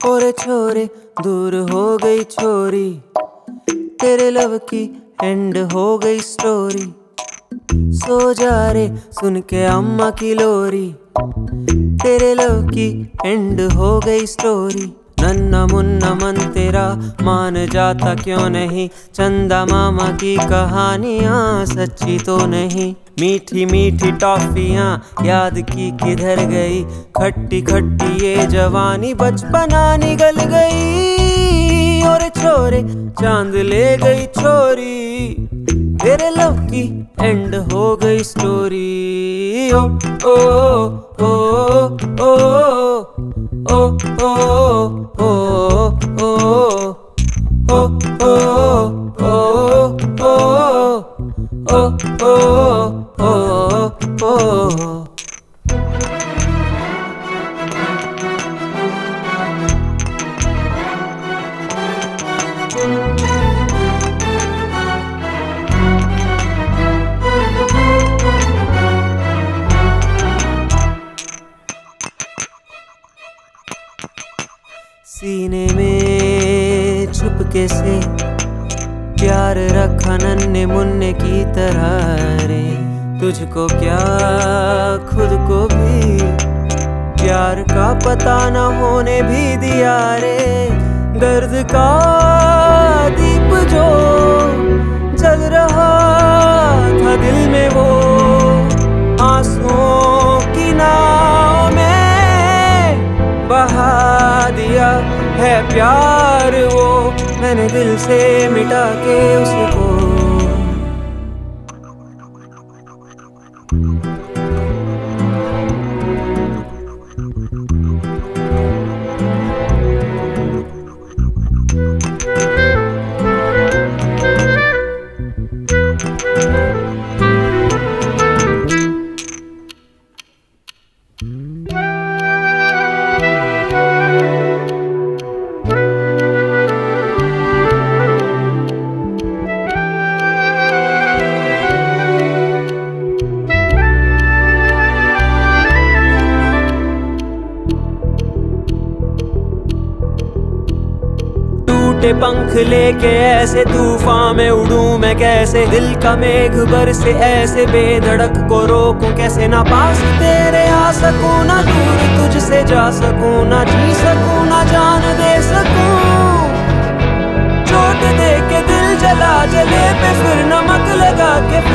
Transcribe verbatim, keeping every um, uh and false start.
ओरे छोरे दूर हो गई छोरी, तेरे लव की एंड हो गई स्टोरी। सो जा रे सुन के अम्मा की लोरी, तेरे लव की एंड हो गई स्टोरी। नन्ना मुन्ना मन तेरा मान जाता क्यों नहीं, चंदा मामा की कहानियाँ सच्ची तो नहीं। मीठी मीठी टॉफियाँ याद की किधर गई, खट्टी खट्टी ये जवानी बचपना निगल गई। और छोरे चांद ले गई छोरी, तेरे लव की एंड हो गई स्टोरी। ओ ओ ओ ओ ओ ओ ओ ओ ओ ओ ओ ओ। सीने में छुपके से प्यार रखा नन्हे मुन्ने की तरह रे, तुझको क्या खुद को भी प्यार का पता न होने भी दिया रे। दर्द का दीप जो जल रहा था दिल में, वो आंसुओं की नाव में बहा दिया है प्यार वो, मैंने दिल से मिटा के उसको। टूटे पंख लेके ऐसे तूफान में उड़ूं मैं कैसे, दिल का मेघ बरसे ऐसे बेधड़क को रोकूं कैसे। ना पास तेरे आ सकूं ना दूर तुझसे जा सकूं, ना जी सकूं ना जान दे सकूं। चोट दे के दिल जला जले पे फिर नमक लगा के